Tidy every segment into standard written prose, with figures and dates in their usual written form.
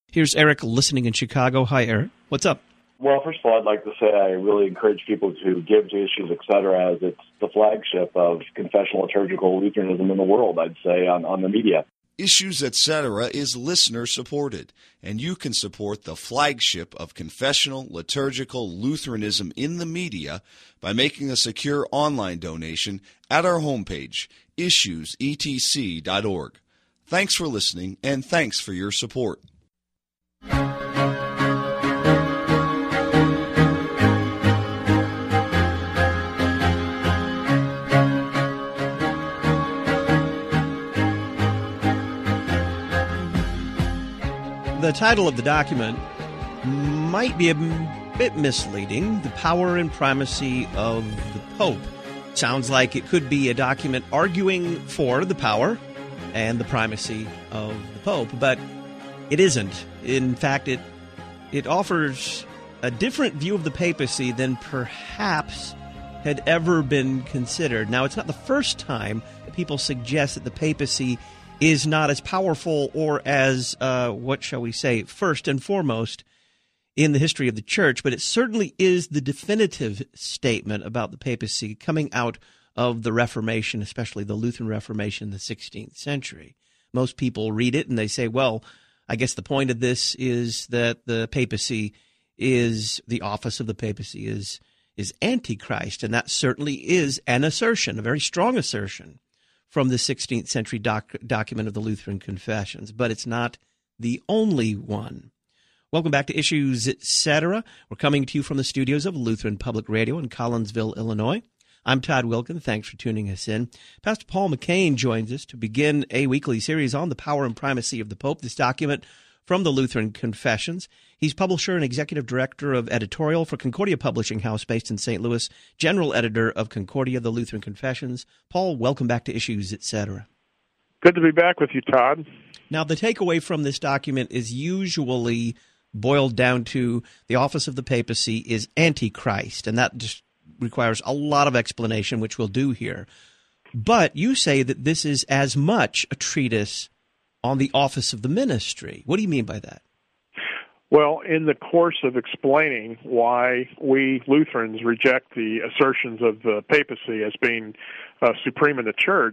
Here's Eric listening in Chicago. Hi, Eric. What's up? Well, first of all, I'd like to say I really encourage people to give to Issues, Etc., as it's the flagship of confessional liturgical Lutheranism in the world, I'd say, on the media. Issues, Etc. is listener-supported, and you can support the flagship of confessional liturgical Lutheranism in the media by making a secure online donation at our homepage, issuesetc.org. Thanks for listening, and thanks for your support. The title of the document might be a bit misleading, The Power and Primacy of the Pope. Sounds like it could be a document arguing for the power and the primacy of the Pope, but it isn't. In fact, it offers a different view of the papacy than perhaps had ever been considered. Now, it's not the first time that people suggest that the papacy is not as powerful or as, first and foremost in the history of the Church, but it certainly is the definitive statement about the papacy coming out of the Reformation, especially the Lutheran Reformation in the 16th century. Most people read it and they say, well, I guess the point of this is that the papacy is, the office of the papacy is Antichrist, and that certainly is an assertion, a very strong assertion, from the 16th century document of the Lutheran Confessions, but it's not the only one. Welcome back to Issues, Etc. We're coming to you from the studios of Lutheran Public Radio in Collinsville, Illinois. I'm Todd Wilkin. Thanks for tuning us in. Pastor Paul McCain joins us to begin a weekly series on the power and primacy of the Pope, this document from the Lutheran Confessions. He's publisher and executive director of editorial for Concordia Publishing House based in St. Louis, general editor of Concordia, the Lutheran Confessions. Paul, welcome back to Issues, Etc. Good to be back with you, Todd. Now, the takeaway from this document is usually boiled down to the office of the papacy is Antichrist, and that just requires a lot of explanation, which we'll do here. But you say that this is as much a treatise on the office of the ministry. What do you mean by that? Well, in the course of explaining why we Lutherans reject the assertions of the papacy as being supreme in the Church,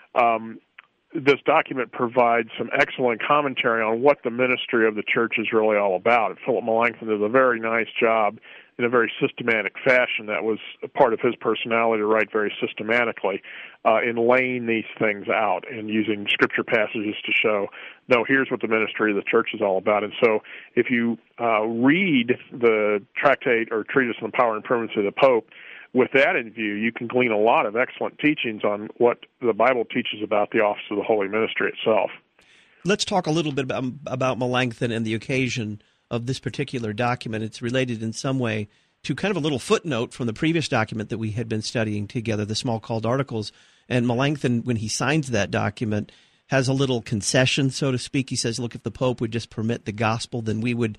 this document provides some excellent commentary on what the ministry of the Church is really all about. Philip Melanchthon does a very nice job in a very systematic fashion. That was a part of his personality to write very systematically in laying these things out and using scripture passages to show, no, here's what the ministry of the Church is all about. And so if you read the tractate or treatise on the power and primacy of the Pope, with that in view, you can glean a lot of excellent teachings on what the Bible teaches about the office of the Holy Ministry itself. Let's talk a little bit about Melanchthon and the occasion of this particular document. It's related in some way to kind of a little footnote from the previous document that we had been studying together, the Smalcald Articles. And Melanchthon, when he signs that document, has a little concession, so to speak. He says, look, if the Pope would just permit the gospel, then we would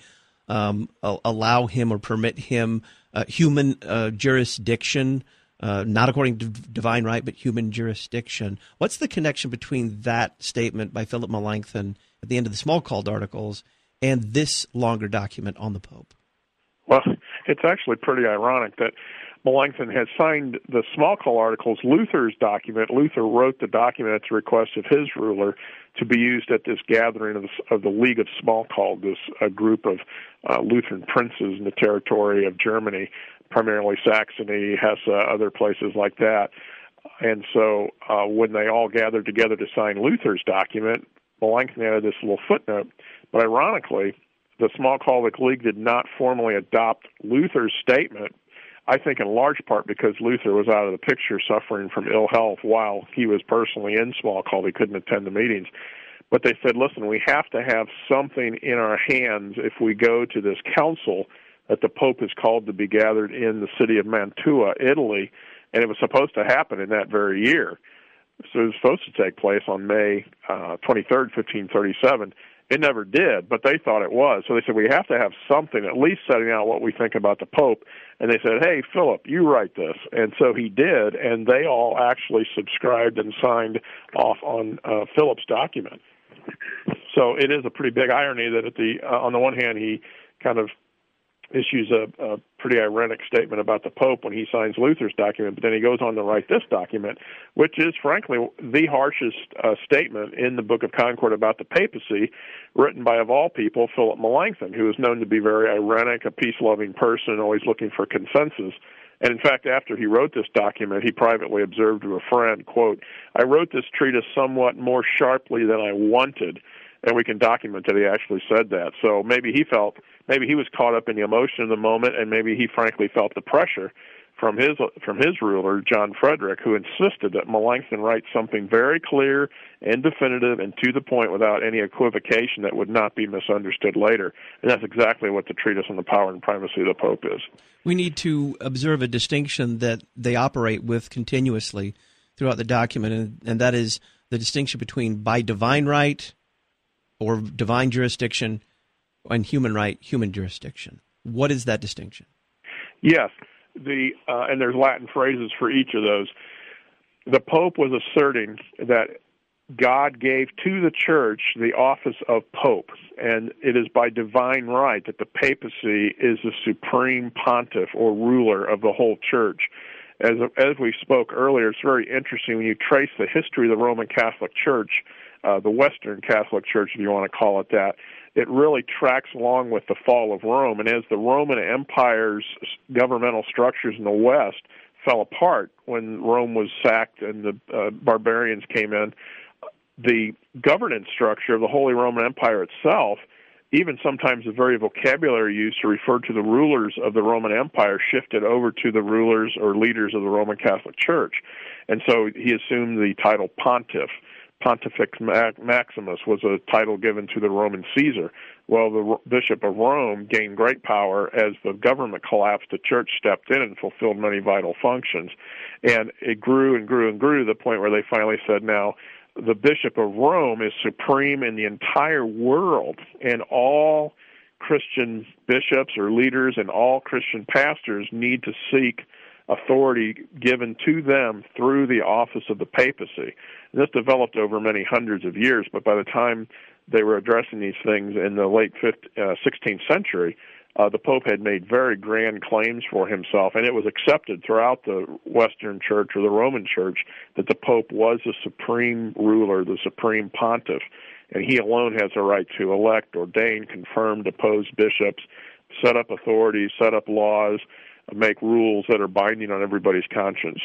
allow him or permit him human jurisdiction, not according to divine right, but human jurisdiction. What's the connection between that statement by Philip Melanchthon at the end of the Smalcald Articles and this longer document on the Pope? Well, it's actually pretty ironic that Melanchthon has signed the Smalcald Articles, Luther's document. Luther wrote the document at the request of his ruler to be used at this gathering of the League of Smalcald, this group of Lutheran princes in the territory of Germany, primarily Saxony, Hesse, other places like that. And so when they all gathered together to sign Luther's document, Melanchthon added this little footnote. But ironically, the Smalcaldic League did not formally adopt Luther's statement, I think in large part because Luther was out of the picture suffering from ill health while he was personally in Smalcald. He couldn't attend the meetings. But they said, listen, we have to have something in our hands if we go to this council that the Pope is called to be gathered in the city of Mantua, Italy, and it was supposed to happen in that very year. So it was supposed to take place on May 23rd, 1537. It never did, but they thought it was. So they said, we have to have something, at least setting out what we think about the Pope. And they said, hey, Philip, you write this. And so he did, and they all actually subscribed and signed off on Philip's document. So it is a pretty big irony that on the one hand, he kind of issues a pretty ironic statement about the Pope when he signs Luther's document, but then he goes on to write this document, which is, frankly, the harshest statement in the Book of Concord about the papacy, written by, of all people, Philip Melanchthon, who is known to be very ironic, a peace-loving person, always looking for consensus. And in fact, after he wrote this document, he privately observed to a friend, quote, "I wrote this treatise somewhat more sharply than I wanted." And we can document that he actually said that. So maybe he was caught up in the emotion of the moment, and maybe he frankly felt the pressure from his ruler, John Frederick, who insisted that Melanchthon write something very clear and definitive and to the point without any equivocation that would not be misunderstood later. And that's exactly what the Treatise on the Power and Primacy of the Pope is. We need to observe a distinction that they operate with continuously throughout the document, and that is the distinction between by divine right or divine jurisdiction and human right, human jurisdiction. What is that distinction? Yes, and there's Latin phrases for each of those. The Pope was asserting that God gave to the Church the office of Pope, and it is by divine right that the papacy is the supreme pontiff or ruler of the whole Church. As we spoke earlier, it's very interesting when you trace the history of the Roman Catholic Church, the Western Catholic Church, if you want to call it that. It really tracks along with the fall of Rome, and as the Roman Empire's governmental structures in the West fell apart when Rome was sacked and the barbarians came in, the governance structure of the Holy Roman Empire itself, even sometimes the very vocabulary used to refer to the rulers of the Roman Empire, shifted over to the rulers or leaders of the Roman Catholic Church. And so he assumed the title pontiff. Pontifex Maximus was a title given to the Roman Caesar. Well, the Bishop of Rome gained great power as the government collapsed. The Church stepped in and fulfilled many vital functions. And it grew and grew and grew to the point where they finally said, now, the Bishop of Rome is supreme in the entire world, and all Christian bishops or leaders and all Christian pastors need to seek authority given to them through the office of the papacy. And this developed over many hundreds of years, but by the time they were addressing these things in the late 16th century, the Pope had made very grand claims for himself, and it was accepted throughout the Western Church or the Roman Church that the Pope was the supreme ruler, the supreme pontiff, and he alone has the right to elect, ordain, confirm, depose bishops, set up authorities, set up laws, make rules that are binding on everybody's conscience.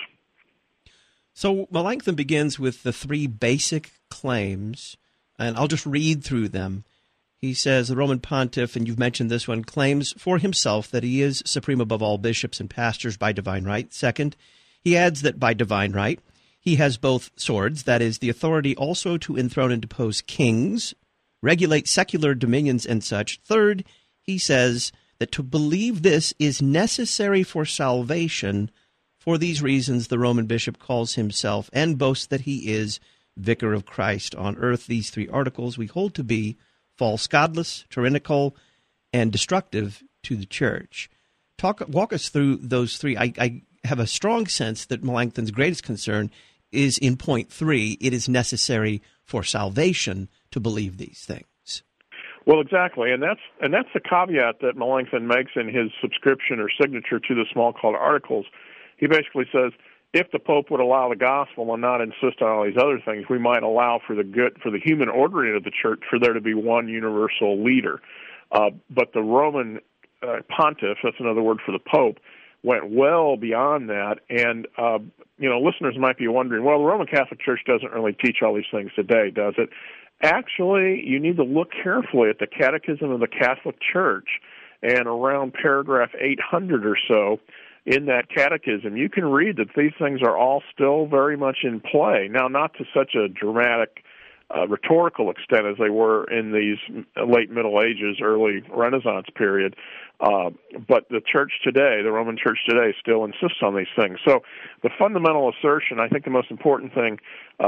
So Melanchthon begins with the three basic claims, and I'll just read through them. He says the Roman pontiff, and you've mentioned this one, claims for himself that he is supreme above all bishops and pastors by divine right. Second, he adds that by divine right, he has both swords, that is, the authority also to enthrone and depose kings, regulate secular dominions and such. Third, he says that to believe this is necessary for salvation. For these reasons, the Roman bishop calls himself and boasts that he is vicar of Christ on earth. These three articles we hold to be false, godless, tyrannical, and destructive to the Church. Walk us through those three. I have a strong sense that Melanchthon's greatest concern is in point 3. It is necessary for salvation to believe these things. Well, exactly, and that's the caveat that Melanchthon makes in his subscription or signature to the small called articles. He basically says, if the Pope would allow the gospel and not insist on all these other things, we might allow for the human ordering of the Church for there to be one universal leader. But the Roman pontiff, that's another word for the Pope, went well beyond that. And, listeners might be wondering, well, the Roman Catholic Church doesn't really teach all these things today, does it? Actually, you need to look carefully at the Catechism of the Catholic Church, and around paragraph 800 or so, in that catechism, you can read that these things are all still very much in play. Now, not to such a dramatic rhetorical extent as they were in these late Middle Ages, early Renaissance period, but the Church today, the Roman Church today, still insists on these things. So the fundamental assertion, I think the most important thing,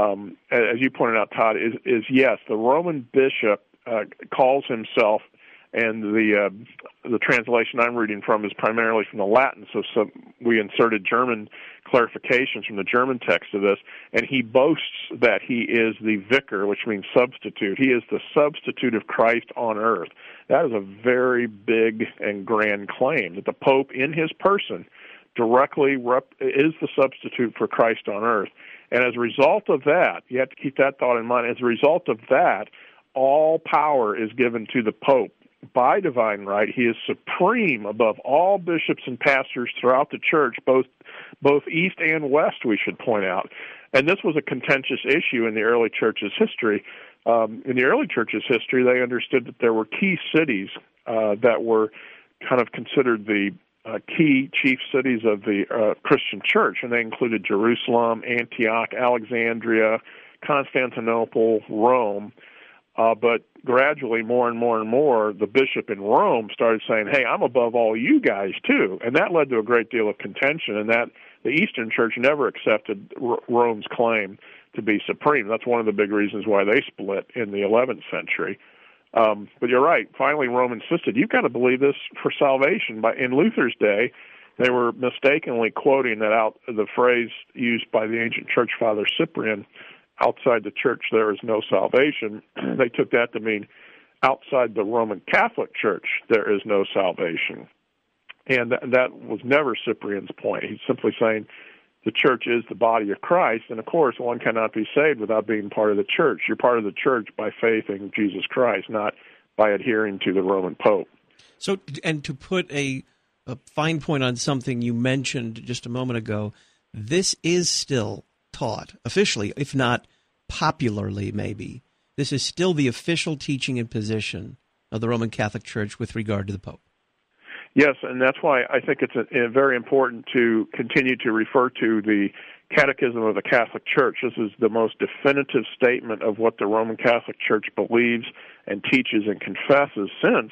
as you pointed out, Todd, is yes, the Roman bishop calls himself and the translation I'm reading from is primarily from the Latin, so we inserted German clarifications from the German text of this, and he boasts that he is the vicar, which means substitute. He is the substitute of Christ on earth. That is a very big and grand claim, that the Pope in his person directly is the substitute for Christ on earth. And as a result of that, you have to keep that thought in mind, as a result of that, all power is given to the Pope. By divine right, he is supreme above all bishops and pastors throughout the church, both east and west, we should point out. And this was a contentious issue in the early church's history. In the early church's history, they understood that there were key cities that were kind of considered the key chief cities of the Christian church, and they included Jerusalem, Antioch, Alexandria, Constantinople, Rome. But gradually, more and more and more, the bishop in Rome started saying, hey, I'm above all you guys, too. And that led to a great deal of contention, and that the Eastern Church never accepted Rome's claim to be supreme. That's one of the big reasons why they split in the 11th century. But you're right. Finally, Rome insisted, you've got to believe this for salvation. In Luther's day, they were mistakenly quoting the phrase used by the ancient church father Cyprian, outside the church there is no salvation. They took that to mean outside the Roman Catholic Church there is no salvation. And that was never Cyprian's point. He's simply saying the church is the body of Christ, and of course one cannot be saved without being part of the church. You're part of the church by faith in Jesus Christ, not by adhering to the Roman Pope. So, and to put a fine point on something you mentioned just a moment ago, this is still taught officially, if not popularly maybe. This is still the official teaching and position of the Roman Catholic Church with regard to the Pope. Yes, and that's why I think it's very important to continue to refer to the Catechism of the Catholic Church. This is the most definitive statement of what the Roman Catholic Church believes and teaches and confesses since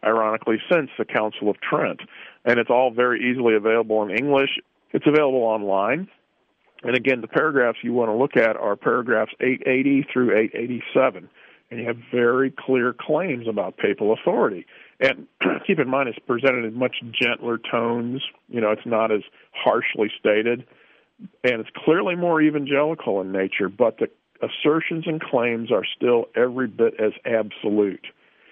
the Council of Trent. And it's all very easily available in English. It's available online. And again, the paragraphs you want to look at are paragraphs 880 through 887. And you have very clear claims about papal authority. And keep in mind, it's presented in much gentler tones. It's not as harshly stated. And it's clearly more evangelical in nature, but the assertions and claims are still every bit as absolute.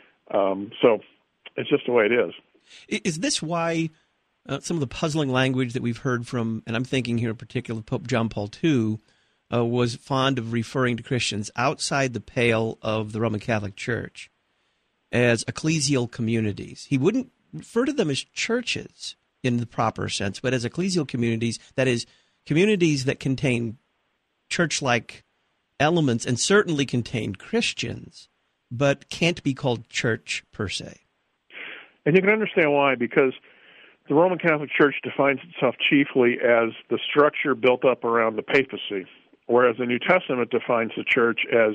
So it's just the way it is. Is this why some of the puzzling language that we've heard from, and I'm thinking here in particular, Pope John Paul II, was fond of referring to Christians outside the pale of the Roman Catholic Church as ecclesial communities? He wouldn't refer to them as churches in the proper sense, but as ecclesial communities, that is, communities that contain church-like elements and certainly contain Christians, but can't be called church per se. And you can understand why, because the Roman Catholic Church defines itself chiefly as the structure built up around the papacy, whereas the New Testament defines the church as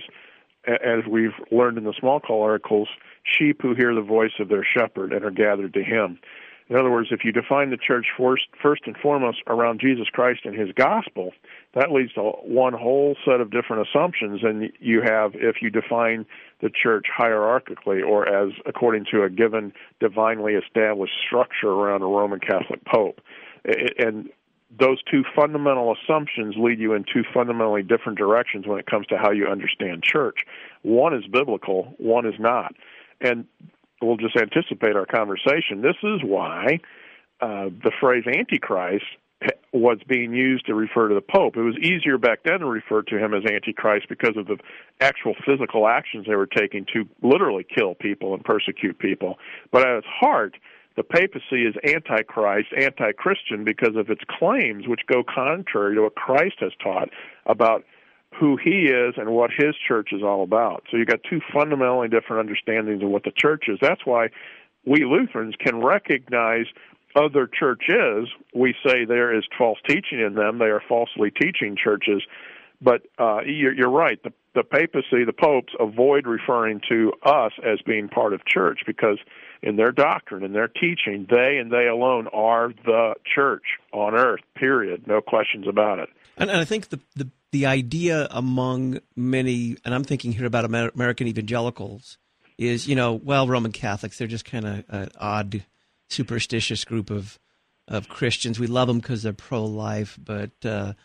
we've learned in the small call articles, sheep who hear the voice of their shepherd and are gathered to him. In other words, if you define the church first and foremost around Jesus Christ and his gospel, that leads to one whole set of different assumptions than you have if you define the church hierarchically or as according to a given divinely established structure around a Roman Catholic Pope. And those two fundamental assumptions lead you in two fundamentally different directions when it comes to how you understand church. One is biblical, one is not. And we'll just anticipate our conversation. This is why the phrase Antichrist was being used to refer to the Pope. It was easier back then to refer to him as Antichrist because of the actual physical actions they were taking to literally kill people and persecute people. But at its heart, the papacy is antichrist, anti-Christian, because of its claims, which go contrary to what Christ has taught about who he is and what his church is all about. So you've got two fundamentally different understandings of what the church is. That's why we Lutherans can recognize other churches. We say there is false teaching in them. They are falsely teaching churches. But you're right. The papacy, the popes, avoid referring to us as being part of church because in their doctrine, in their teaching, they and they alone are the church on earth, period. No questions about it. And I think the idea among many, and I'm thinking here about American evangelicals, is, Roman Catholics, they're just kind of an odd, superstitious group of Christians. We love them because they're pro-life, but, and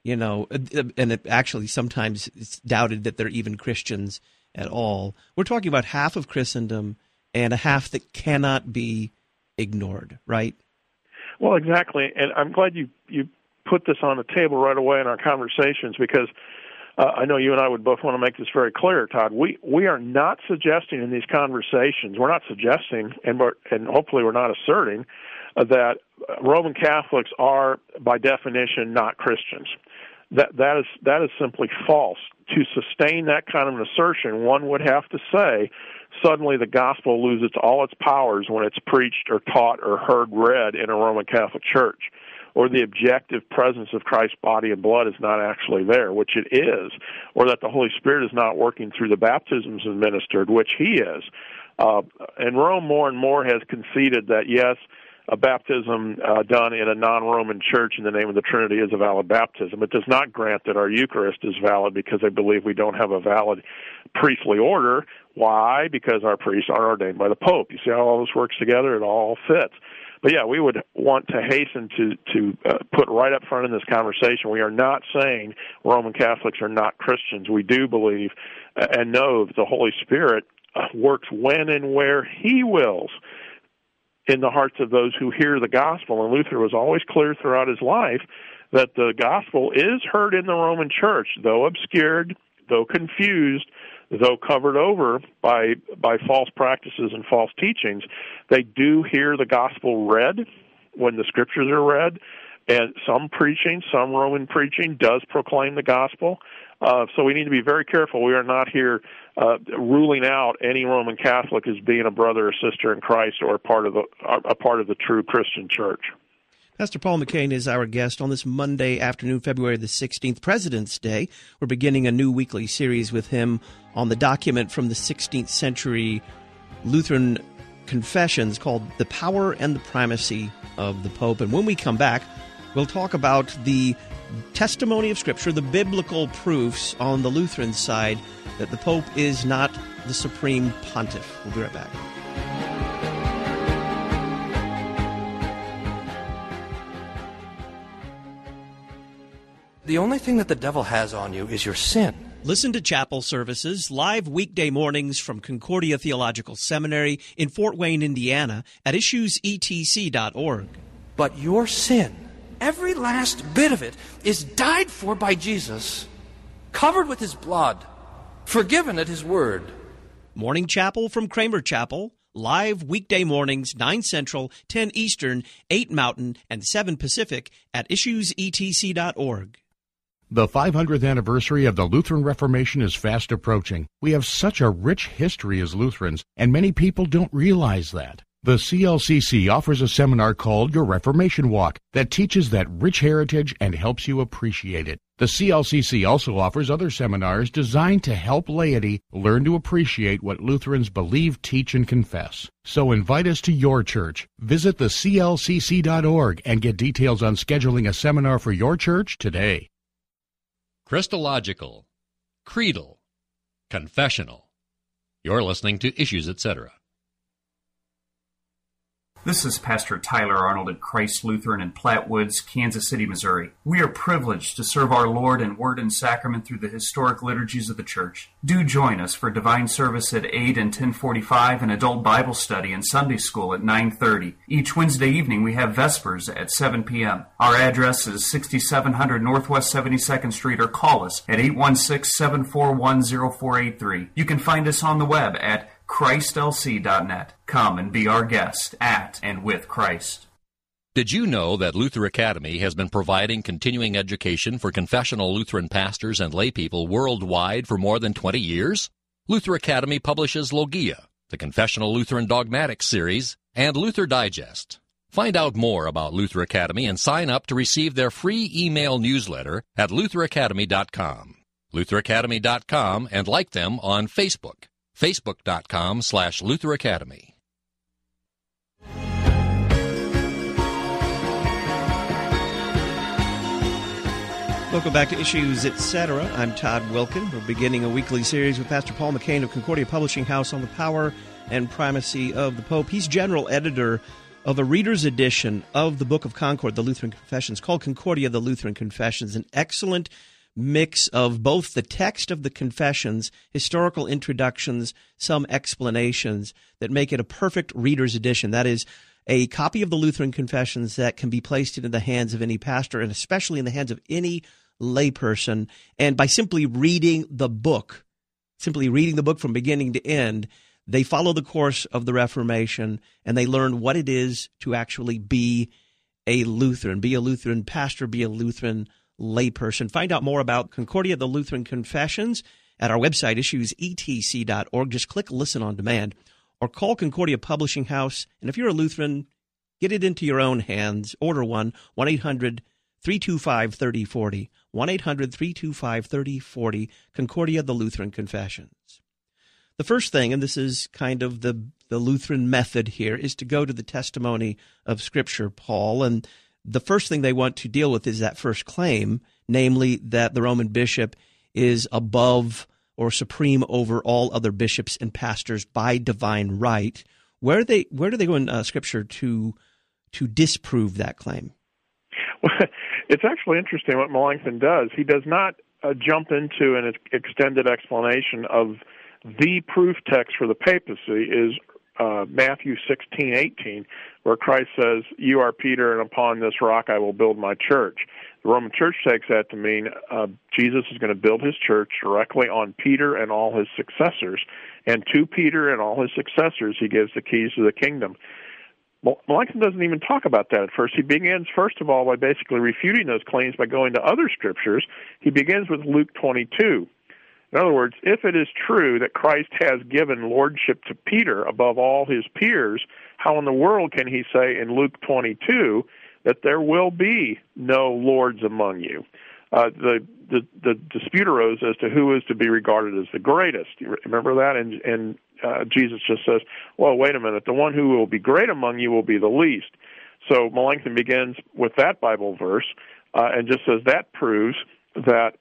it actually sometimes it's doubted that they're even Christians at all. We're talking about half of Christendom and a half that cannot be ignored, right? Well, exactly. And I'm glad you put this on the table right away in our conversations, because I know you and I would both want to make this very clear, Todd. We are not suggesting in these conversations, we're not suggesting, and hopefully we're not asserting, that Roman Catholics are, by definition, not Christians. That is simply false. To sustain that kind of an assertion, one would have to say suddenly the gospel loses all its powers when it's preached or taught or read in a Roman Catholic church, or the objective presence of Christ's body and blood is not actually there, which it is, or that the Holy Spirit is not working through the baptisms administered, which He is. And Rome more and more has conceded that, yes, a baptism done in a non-Roman church in the name of the Trinity is a valid baptism. It does not grant that our Eucharist is valid because they believe we don't have a valid priestly order. Why? Because our priests are ordained by the Pope. You see how all this works together? It all fits. But yeah, we would want to hasten to put right up front in this conversation, we are not saying Roman Catholics are not Christians. We do believe and know that the Holy Spirit works when and where He wills in the hearts of those who hear the gospel. And Luther was always clear throughout his life that the gospel is heard in the Roman Church, though obscured, though confused, though covered over by false practices and false teachings. They do hear the gospel read when the scriptures are read, and some Roman preaching does proclaim the gospel. So we need to be very careful. We are not here ruling out any Roman Catholic as being a brother or sister in Christ or a part of the true Christian church. Pastor Paul McCain is our guest on this Monday afternoon, February the 16th, President's Day. We're beginning a new weekly series with him on the document from the 16th century Lutheran confessions called The Power and the Primacy of the Pope. And when we come back, we'll talk about the testimony of Scripture, the biblical proofs on the Lutheran side that the Pope is not the supreme pontiff. We'll be right back. The only thing that the devil has on you is your sin. Listen to chapel services live weekday mornings from Concordia Theological Seminary in Fort Wayne, Indiana at issuesetc.org. But your sin, every last bit of it, is died for by Jesus, covered with His blood, forgiven at His word. Morning Chapel from Kramer Chapel, live weekday mornings, 9 Central, 10 Eastern, 8 Mountain, and 7 Pacific at issuesetc.org. The 500th anniversary of the Lutheran Reformation is fast approaching. We have such a rich history as Lutherans, and many people don't realize that. The CLCC offers a seminar called Your Reformation Walk that teaches that rich heritage and helps you appreciate it. The CLCC also offers other seminars designed to help laity learn to appreciate what Lutherans believe, teach, and confess. So invite us to your church. Visit theclcc.org and get details on scheduling a seminar for your church today. Christological, creedal, confessional. You're listening to Issues, Etc. This is Pastor Tyler Arnold at Christ Lutheran in Platte Woods, Kansas City, Missouri. We are privileged to serve our Lord in word and sacrament through the historic liturgies of the Church. Do join us for divine service at 8 and 10:45 and adult Bible study and Sunday school at 9:30. Each Wednesday evening we have Vespers at 7 p.m. Our address is 6700 Northwest 72nd Street, or call us at 816-741-0483. You can find us on the web at ChristLC.net. Come and be our guest at and with Christ. Did you know that Luther Academy has been providing continuing education for confessional Lutheran pastors and laypeople worldwide for more than 20 years? Luther Academy publishes Logia, the Confessional Lutheran Dogmatics series, and Luther Digest. Find out more about Luther Academy and sign up to receive their free email newsletter at lutheracademy.com. lutheracademy.com, and like them on Facebook. Facebook.com/Luther Academy. Welcome back to Issues, Etc. I'm Todd Wilkin. We're beginning a weekly series with Pastor Paul McCain of Concordia Publishing House on the power and primacy of the Pope. He's general editor of a reader's edition of the Book of Concord, the Lutheran Confessions, called Concordia, the Lutheran Confessions, an excellent mix of both the text of the confessions, historical introductions, some explanations that make it a perfect reader's edition. That is, a copy of the Lutheran Confessions that can be placed into the hands of any pastor and especially in the hands of any layperson. And by simply reading the book from beginning to end, they follow the course of the Reformation and they learn what it is to actually be a Lutheran pastor, be a Lutheran layperson. Find out more about Concordia, the Lutheran Confessions at our website, issuesetc.org. Just click Listen on Demand or call Concordia Publishing House. And if you're a Lutheran, get it into your own hands. Order one, 1-800-325-3040. 1-800-325-3040, Concordia, the Lutheran Confessions. The first thing, and this is kind of the Lutheran method here, is to go to the testimony of Scripture, Paul. And the first thing they want to deal with is that first claim, namely that the Roman bishop is above or supreme over all other bishops and pastors by divine right. Where do they go in Scripture to disprove that claim? Well, it's actually interesting what Melanchthon does. He does not jump into an extended explanation of the proof text for the papacy is Matthew 16:18, where Christ says, "You are Peter, and upon this rock I will build my church." The Roman Church takes that to mean Jesus is going to build his church directly on Peter and all his successors. And to Peter and all his successors, he gives the keys to the kingdom. Melanchthon doesn't even talk about that at first. He begins, first of all, by basically refuting those claims by going to other scriptures. He begins with Luke 22. In other words, if it is true that Christ has given lordship to Peter above all his peers, how in the world can he say in Luke 22 that there will be no lords among you? The dispute arose as to who is to be regarded as the greatest. You remember that? And Jesus just says, well, wait a minute, the one who will be great among you will be the least. So Melanchthon begins with that Bible verse and just says that proves that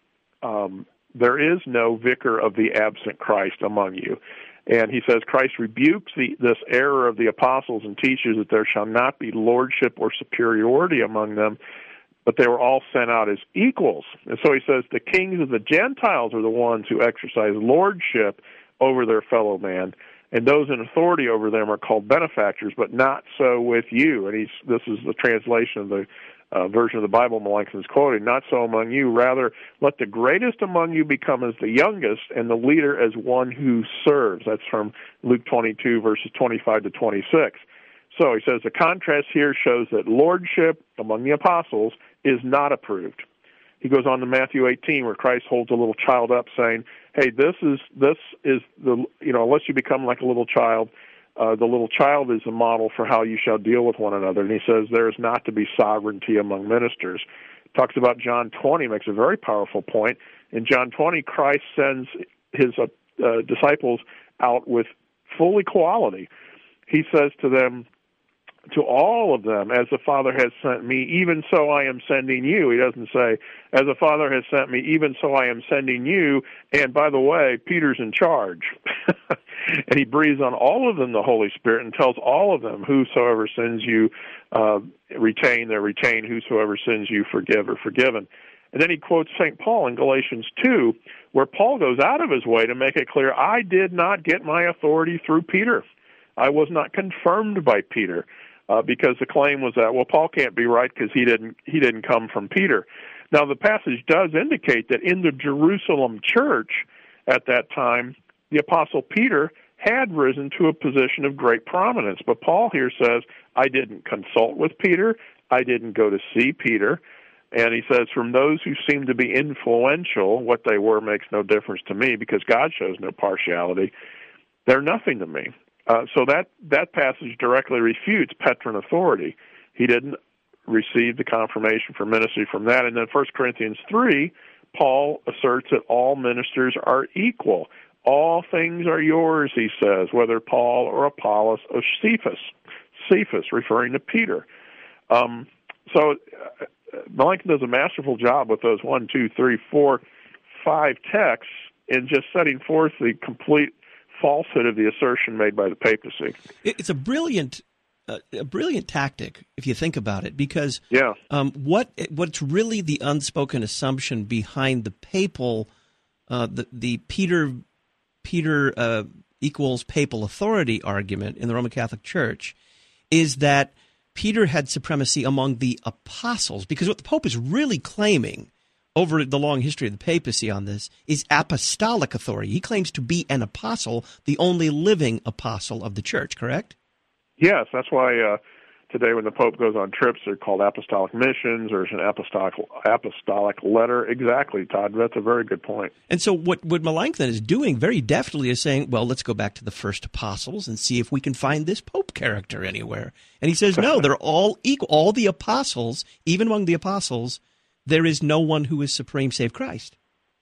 there is no vicar of the absent Christ among you. And he says Christ rebukes this error of the apostles and teaches that there shall not be lordship or superiority among them, but they were all sent out as equals. And so he says the kings of the Gentiles are the ones who exercise lordship over their fellow man, and those in authority over them are called benefactors, but not so with you. And this is the translation of the version of the Bible Melanchthon is quoting, not so among you, rather let the greatest among you become as the youngest, and the leader as one who serves. That's from Luke 22, verses 25 to 26. So he says the contrast here shows that lordship among the apostles is not approved. He goes on to Matthew 18, where Christ holds a little child up, saying, "Hey, this is the unless you become like a little child, the little child is a model for how you shall deal with one another." And he says there is not to be sovereignty among ministers. Talks about John 20, makes a very powerful point. In John 20, Christ sends his disciples out with full equality. He says to them, to all of them, as the Father has sent me, even so I am sending you. He doesn't say, as the Father has sent me, even so I am sending you. And by the way, Peter's in charge. And he breathes on all of them the Holy Spirit and tells all of them, whosoever sins you retain, they're retained. Whosoever sins you forgive are forgiven. And then he quotes St. Paul in Galatians 2, where Paul goes out of his way to make it clear, I did not get my authority through Peter. I was not confirmed by Peter. Because the claim was that, well, Paul can't be right because he didn't come from Peter. Now, the passage does indicate that in the Jerusalem church at that time, the Apostle Peter had risen to a position of great prominence. But Paul here says, I didn't consult with Peter. I didn't go to see Peter. And he says, from those who seem to be influential, what they were makes no difference to me because God shows no partiality. They're nothing to me. So that passage directly refutes Petrine authority. He didn't receive the confirmation for ministry from that. And then 1 Corinthians 3, Paul asserts that all ministers are equal. All things are yours, he says, whether Paul or Apollos or Cephas, referring to Peter. So Melanchthon does a masterful job with those 1, 2, 3, 4, 5 texts in just setting forth the complete falsehood of the assertion made by the papacy. It's a brilliant tactic if you think about it, because what's really the unspoken assumption behind the papal, the Peter equals papal authority argument in the Roman Catholic Church is that Peter had supremacy among the apostles, because what the Pope is really claiming over the long history of the papacy on this is apostolic authority. He claims to be an apostle, the only living apostle of the Church, correct? Yes, that's why today when the Pope goes on trips, they're called apostolic missions, or it's an apostolic letter. Exactly, Todd. That's a very good point. And so what Melanchthon is doing very deftly is saying, well, let's go back to the first apostles and see if we can find this Pope character anywhere. And he says, no, they're all equal. All the apostles, even among the apostles, there is no one who is supreme save Christ.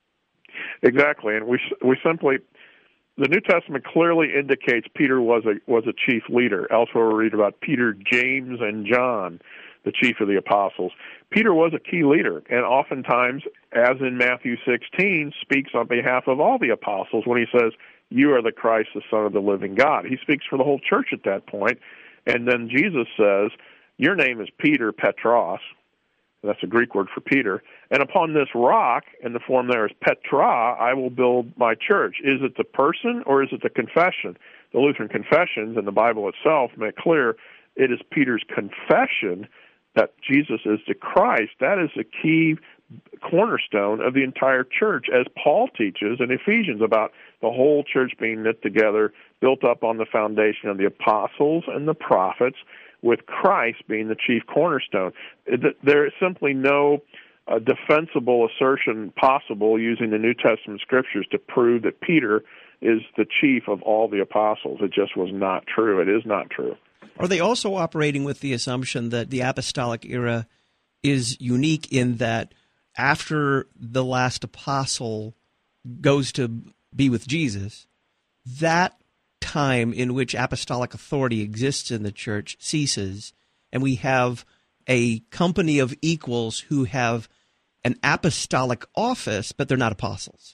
Exactly, and we simply... The New Testament clearly indicates Peter was a chief leader. Elsewhere we read about Peter, James, and John, the chief of the apostles. Peter was a key leader, and oftentimes, as in Matthew 16, speaks on behalf of all the apostles when he says, "You are the Christ, the Son of the living God." He speaks for the whole church at that point, and then Jesus says, "Your name is Peter, Petros." That's a Greek word for Peter. "And upon this rock," and the form there is Petra, "I will build my church." Is it the person or is it the confession? The Lutheran confessions and the Bible itself make clear it is Peter's confession that Jesus is the Christ. That is the key cornerstone of the entire church, as Paul teaches in Ephesians about the whole church being knit together, built up on the foundation of the apostles and the prophets, with Christ being the chief cornerstone. There is simply no defensible assertion possible using the New Testament scriptures to prove that Peter is the chief of all the apostles. It just was not true. It is not true. Are they also operating with the assumption that the apostolic era is unique in that after the last apostle goes to be with Jesus, that time in which apostolic authority exists in the church ceases, and we have a company of equals who have an apostolic office, but they're not apostles?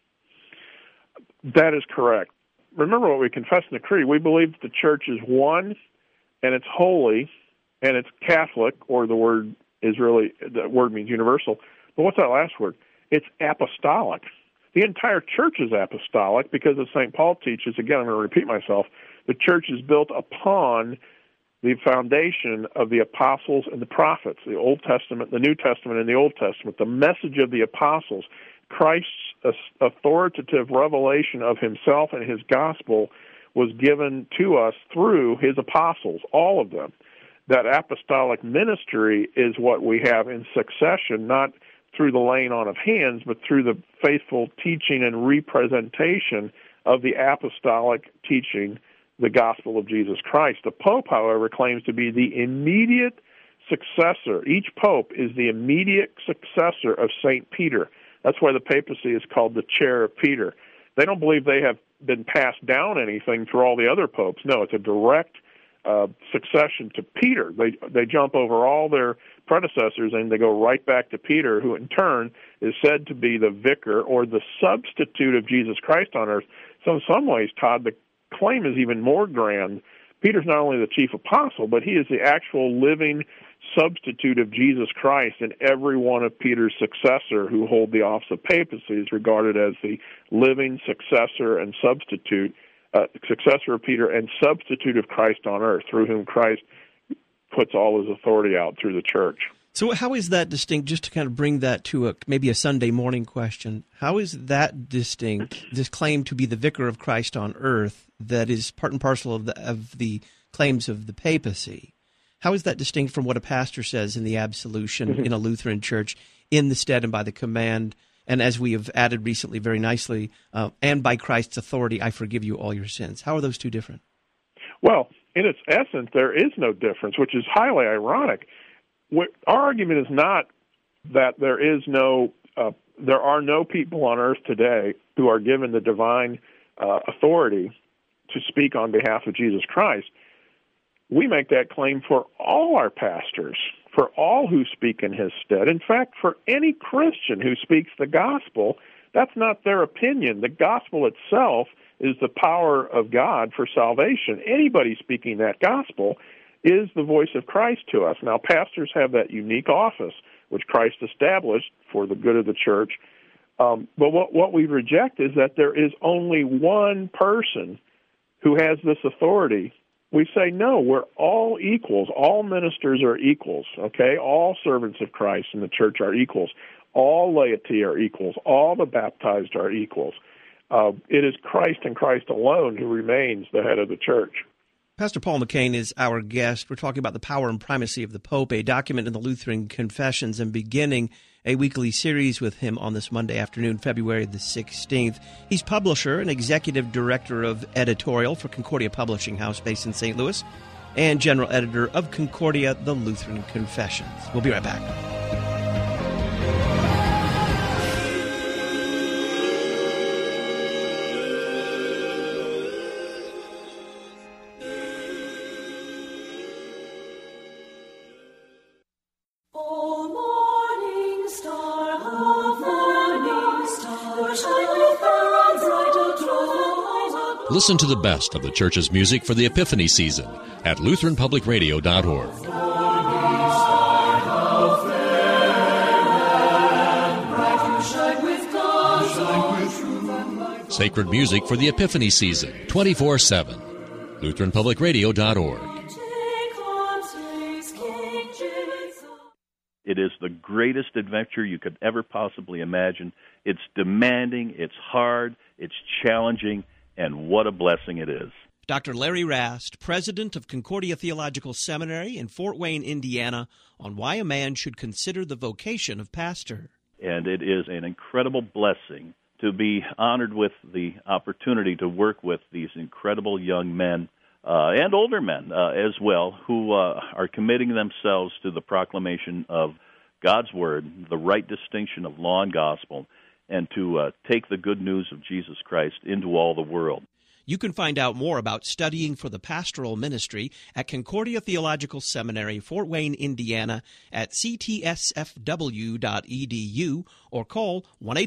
That is correct. Remember what we confess in the Creed. We believe the church is one, and it's holy, and it's Catholic, or the word means universal. But what's that last word? It's apostolic. The entire church is apostolic because, as St. Paul teaches, again, I'm going to repeat myself, the church is built upon the foundation of the apostles and the prophets, the Old Testament, the New Testament, and the Old Testament, the message of the apostles, Christ's authoritative revelation of himself and his gospel was given to us through his apostles, all of them. That apostolic ministry is what we have in succession, not through the laying on of hands, but through the faithful teaching and representation of the apostolic teaching, the gospel of Jesus Christ. The Pope, however, claims to be the immediate successor. Each Pope is the immediate successor of St. Peter. That's why the papacy is called the chair of Peter. They don't believe they have been passed down anything through all the other popes. No, it's a direct succession to Peter. They jump over all their predecessors and they go right back to Peter, who in turn is said to be the vicar or the substitute of Jesus Christ on earth. So in some ways, Todd, the claim is even more grand. Peter's not only the chief apostle, but he is the actual living substitute of Jesus Christ, and every one of Peter's successor who hold the office of papacy is regarded as the living successor and substitute, successor of Peter and substitute of Christ on earth, through whom Christ puts all his authority out through the church. So how is that distinct, just to kind of bring that to maybe a Sunday morning question, how is that distinct, this claim to be the vicar of Christ on earth that is part and parcel of the claims of the papacy? How is that distinct from what a pastor says in the absolution in a Lutheran church, in the stead and by the command, and as we have added recently very nicely, and by Christ's authority, I forgive you all your sins? How are those two different? Well, in its essence, there is no difference, which is highly ironic. Our argument is not that there are no people on earth today who are given the divine authority to speak on behalf of Jesus Christ. we make that claim for all our pastors, for all who speak in his stead. In fact, for any Christian who speaks the gospel, that's not their opinion. The gospel itself is the power of God for salvation. Anybody speaking that gospel is the voice of Christ to us. Now, pastors have that unique office, which Christ established for the good of the church. But what we reject is that there is only one person who has this authority. We say, no, we're all equals. All ministers are equals, okay? All servants of Christ in the church are equals. All laity are equals. All the baptized are equals. It is Christ and Christ alone who remains the head of the church. Pastor Paul McCain is our guest. We're talking about the power and primacy of the Pope, a document in the Lutheran Confessions, and beginning a weekly series with him on this Monday afternoon, February the 16th. He's publisher and executive director of editorial for Concordia Publishing House based in St. Louis, and general editor of Concordia, the Lutheran Confessions. We'll be right back. Listen to the best of the church's music for the Epiphany season at LutheranPublicRadio.org. Sacred music for the Epiphany season, 24/7. LutheranPublicRadio.org. It is the greatest adventure you could ever possibly imagine. It's demanding, it's hard, it's challenging, and what a blessing it is. Dr. Larry Rast, president of Concordia Theological Seminary in Fort Wayne, Indiana, on why a man should consider the vocation of pastor. And it is an incredible blessing to be honored with the opportunity to work with these incredible young men and older men as well, who are committing themselves to the proclamation of God's Word, the right distinction of law and gospel, and to take the good news of Jesus Christ into all the world. You can find out more about studying for the pastoral ministry at Concordia Theological Seminary, Fort Wayne, Indiana, at ctsfw.edu or call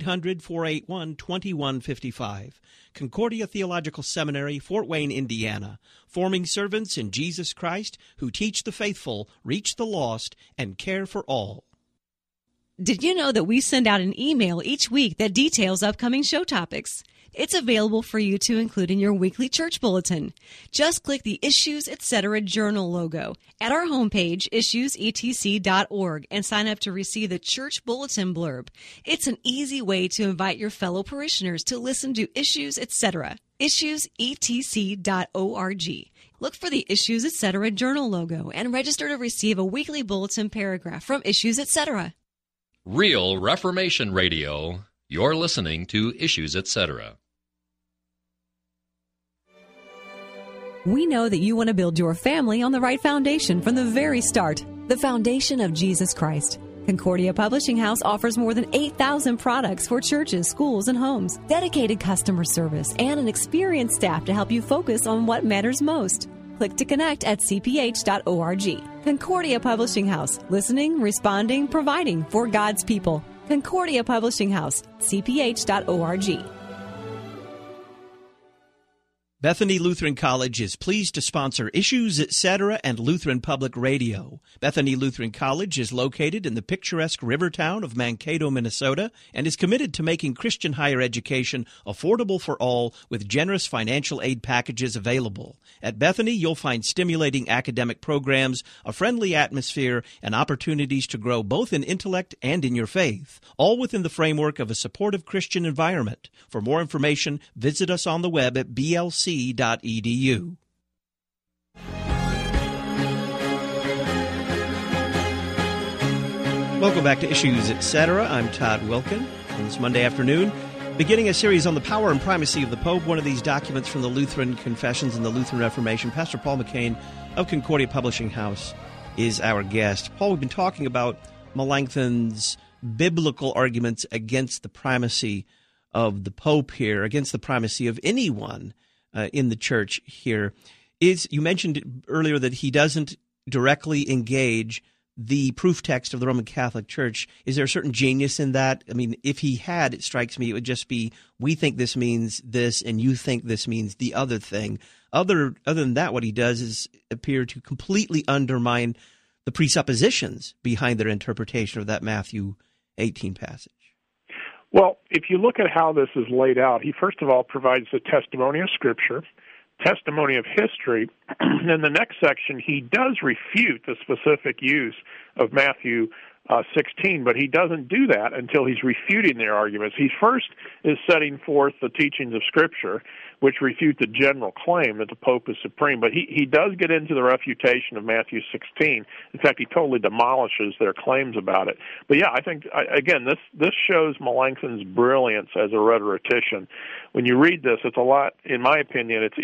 1-800-481-2155. Concordia Theological Seminary, Fort Wayne, Indiana, forming servants in Jesus Christ who teach the faithful, reach the lost, and care for all. Did you know that we send out an email each week that details upcoming show topics? It's available for you to include in your weekly church bulletin. Just click the Issues Etc. Journal logo at our homepage, issuesetc.org, and sign up to receive the church bulletin blurb. It's an easy way to invite your fellow parishioners to listen to Issues Etc. issuesetc.org. Look for the Issues Etc. Journal logo and register to receive a weekly bulletin paragraph from Issues Etc. Real Reformation Radio. You're listening to Issues Etc. We know that you want to build your family on the right foundation from the very start, the foundation of Jesus Christ. Concordia Publishing House offers more than 8,000 products for churches, schools, and homes, dedicated customer service, and an experienced staff to help you focus on what matters most. Click to connect at cph.org. Concordia Publishing House, listening, responding, providing for God's people. Concordia Publishing House, cph.org. Bethany Lutheran College is pleased to sponsor Issues Etc. and Lutheran Public Radio. Bethany Lutheran College is located in the picturesque river town of Mankato, Minnesota, and is committed to making Christian higher education affordable for all with generous financial aid packages available. At Bethany, you'll find stimulating academic programs, a friendly atmosphere, and opportunities to grow both in intellect and in your faith, all within the framework of a supportive Christian environment. For more information, visit us on the web at blc.edu. Welcome back to Issues Etc. I'm Todd Wilkin. On this Monday afternoon, beginning a series on the power and primacy of the Pope, one of these documents from the Lutheran Confessions and the Lutheran Reformation. Pastor Paul McCain of Concordia Publishing House is our guest. Paul, we've been talking about Melanchthon's biblical arguments against the primacy of the Pope here, against the primacy of anyone in the church here. You mentioned earlier that he doesn't directly engage the proof text of the Roman Catholic Church. Is there a certain genius in that? I mean, if he had, it strikes me, it would just be, we think this means this, and you think this means the other thing. Other than that, what he does is appear to completely undermine the presuppositions behind their interpretation of that Matthew 18 passage. Well, if you look at how this is laid out, he first of all provides the testimony of Scripture, testimony of history, and in the next section he does refute the specific use of Matthew 16, but he doesn't do that until he's refuting their arguments. He first is setting forth the teachings of Scripture, which refute the general claim that the Pope is supreme, but he does get into the refutation of Matthew 16. In fact, he totally demolishes their claims about it. But yeah, I think, again, this shows Melanchthon's brilliance as a rhetorician. When you read this, it's a lot, in my opinion, it's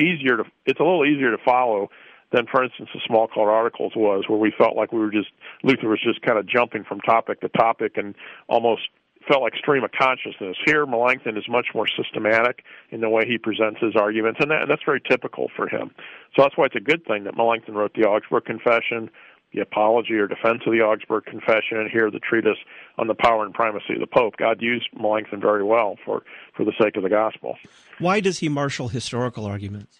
a little easier to follow than, for instance, the Small Colored Articles was, where we felt like Luther was just kind of jumping from topic to topic and almost felt like stream of consciousness. Here, Melanchthon is much more systematic in the way he presents his arguments, and that's very typical for him. So that's why it's a good thing that Melanchthon wrote the Augsburg Confession, the Apology or Defense of the Augsburg Confession, and here the treatise on the power and primacy of the Pope. God used Melanchthon very well for the sake of the gospel. Why does he marshal historical arguments?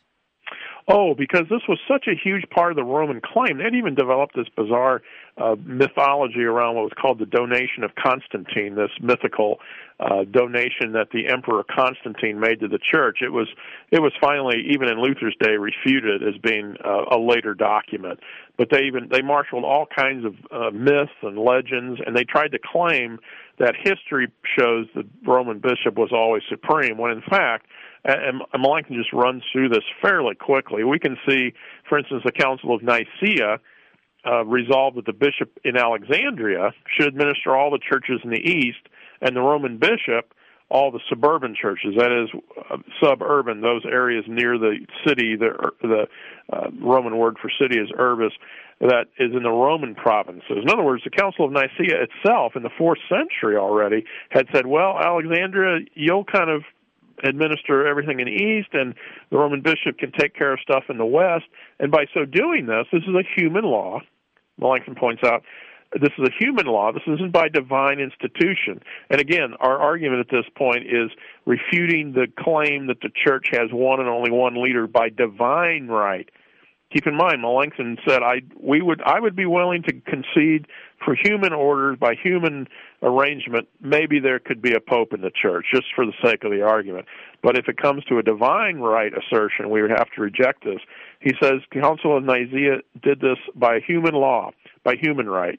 Oh, because this was such a huge part of the Roman claim. They'd even developed this bizarre mythology around what was called the donation of Constantine, this mythical donation that the Emperor Constantine made to the church. It was finally, even in Luther's day, refuted as being a later document. But they marshaled all kinds of myths and legends, and they tried to claim that history shows the Roman bishop was always supreme, when in fact, and Melanchthon just runs through this fairly quickly. We can see, for instance, the Council of Nicaea resolved that the bishop in Alexandria should administer all the churches in the east, and the Roman bishop all the suburban churches, that is, suburban, those areas near the city. The Roman word for city is urbis, that is in the Roman provinces. In other words, the Council of Nicaea itself in the 4th century already had said, well, Alexandria, you'll kind of administer everything in the east, and the Roman bishop can take care of stuff in the west. And by so doing this is a human law. Melanchthon points out, this is a human law. This isn't by divine institution. And again, our argument at this point is refuting the claim that the church has one and only one leader by divine right. Keep in mind, Melanchthon said, I would be willing to concede for human orders, by human arrangement, maybe there could be a pope in the church, just for the sake of the argument. But if it comes to a divine right assertion, we would have to reject this. He says the Council of Nicaea did this by human law, by human right.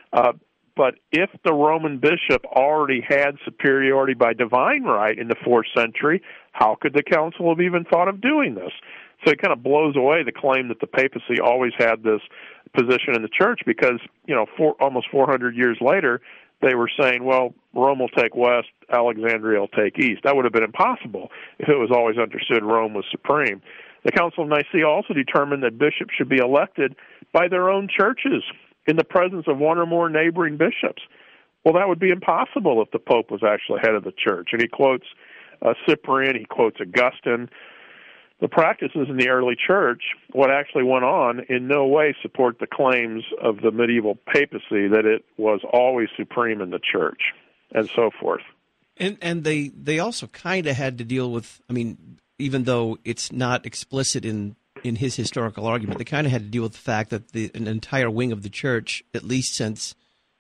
But if the Roman bishop already had superiority by divine right in the 4th century, how could the council have even thought of doing this? So it kind of blows away the claim that the papacy always had this position in the church, because, almost 400 years later, they were saying, well, Rome will take west, Alexandria will take east. That would have been impossible if it was always understood Rome was supreme. The Council of Nicaea also determined that bishops should be elected by their own churches in the presence of one or more neighboring bishops. Well, that would be impossible if the Pope was actually head of the church. And he quotes Cyprian, he quotes Augustine. The practices in the early church, what actually went on, in no way support the claims of the medieval papacy that it was always supreme in the church, and so forth. And they also kind of had to deal with, even though it's not explicit in his historical argument, they kind of had to deal with the fact that an entire wing of the church, at least since,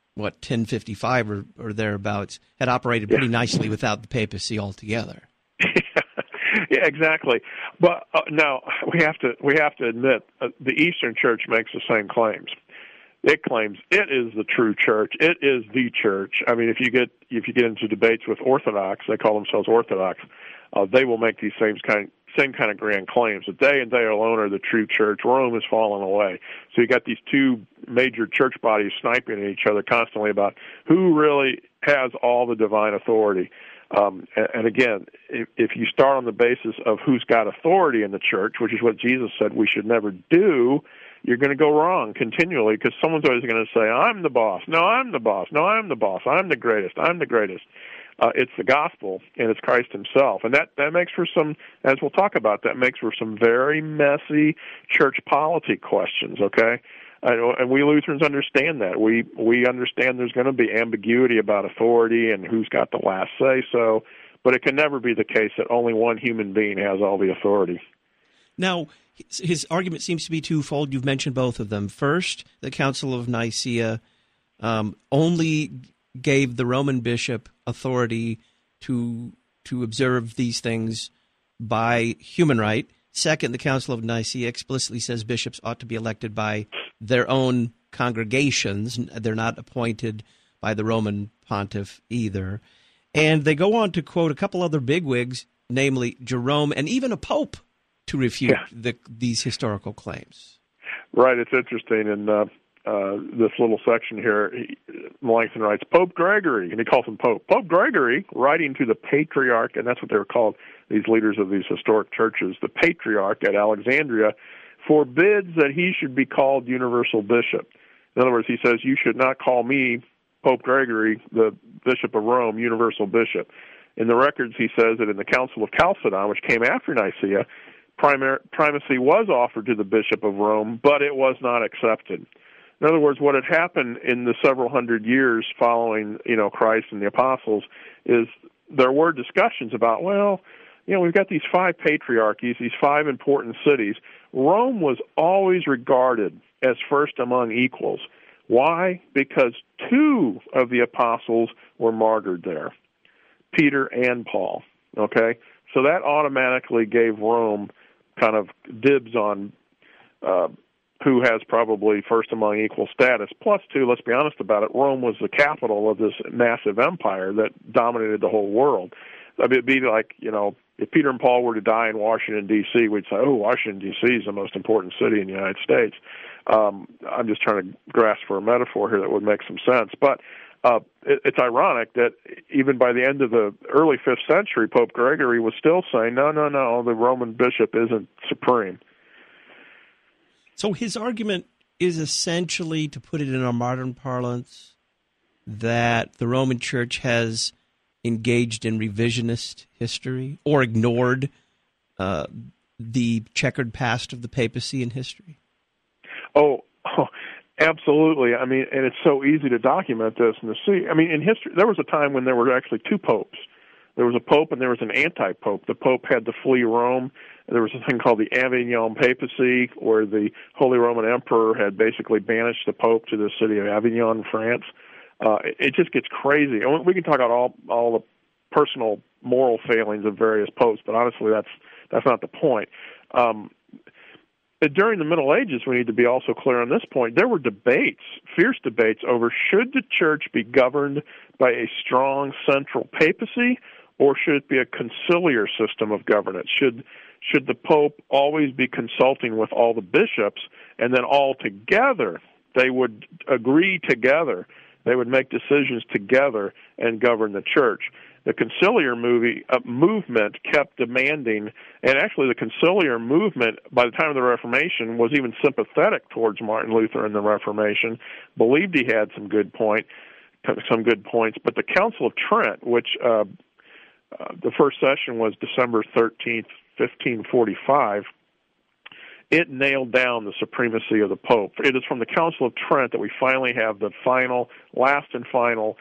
1055 or thereabouts, had operated pretty nicely without the papacy altogether. Yeah, exactly. But now we have to admit the Eastern Church makes the same claims. It claims it is the true church. It is the church. If you get into debates with Orthodox, they call themselves Orthodox. They will make these same kind of grand claims that they and they alone are the true church. Rome has fallen away. So you got these two major church bodies sniping at each other constantly about who really has all the divine authority. And again, if you start on the basis of who's got authority in the church, which is what Jesus said we should never do, you're going to go wrong continually, because someone's always going to say, I'm the boss. No, I'm the boss. No, I'm the boss. I'm the greatest. I'm the greatest. It's the gospel, and it's Christ himself. And that makes for some, as we'll talk about, that makes for some very messy church polity questions, okay? And we Lutherans understand that. We understand there's going to be ambiguity about authority and who's got the last say-so, but it can never be the case that only one human being has all the authority. Now, his argument seems to be twofold. You've mentioned both of them. First, the Council of Nicaea only gave the Roman bishop authority to observe these things by human right. Second, the Council of Nicaea explicitly says bishops ought to be elected by their own congregations. They're not appointed by the Roman pontiff either. And they go on to quote a couple other bigwigs, namely Jerome and even a pope, to refute these historical claims. Right. It's interesting. In this little section here, Melanchthon writes, Pope Gregory, and he calls him Pope. Pope Gregory, writing to the Patriarch, and that's what they were called, these leaders of these historic churches, the Patriarch at Alexandria, forbids that he should be called universal bishop. In other words, he says, you should not call me, Pope Gregory, the Bishop of Rome, universal bishop. In the records, he says that in the Council of Chalcedon, which came after Nicaea, primacy was offered to the Bishop of Rome, but it was not accepted. In other words, what had happened in the several hundred years following, Christ and the apostles is there were discussions about, we've got these 5 patriarchies, these 5 important cities. Rome was always regarded as first among equals. Why? Because 2 of the apostles were martyred there, Peter and Paul, okay? So that automatically gave Rome kind of dibs on who has probably first among equal status. Plus, too, let's be honest about it, Rome was the capital of this massive empire that dominated the whole world. I mean, it'd be like, if Peter and Paul were to die in Washington, D.C., we'd say, Washington, D.C. is the most important city in the United States. I'm just trying to grasp for a metaphor here that would make some sense. But it's ironic that even by the end of the early 5th century, Pope Gregory was still saying, no, the Roman bishop isn't supreme. So his argument is essentially, to put it in our modern parlance, that the Roman Church has engaged in revisionist history or ignored the checkered past of the papacy in history. Oh, absolutely. I mean, and it's so easy to document this and to see. I mean, in history, there was a time when there were actually 2 popes. There was a pope and there was an anti-pope. The pope had to flee Rome. There was a thing called the Avignon papacy, where the Holy Roman Emperor had basically banished the pope to the city of Avignon, France. It just gets crazy. And we can talk about all the personal moral failings of various popes, but honestly, that's not the point. During the Middle Ages, we need to be also clear on this point, there were debates, fierce debates, over should the church be governed by a strong central papacy, or should it be a conciliar system of governance? Should the Pope always be consulting with all the bishops, and then all together they would agree together, they would make decisions together and govern the church? The conciliar movement kept demanding, and actually the conciliar movement, by the time of the Reformation, was even sympathetic towards Martin Luther and the Reformation, believed he had some good points, but the Council of Trent, which the first session was December 13th, 1545, it nailed down the supremacy of the Pope. It is from the Council of Trent that we finally have the last and final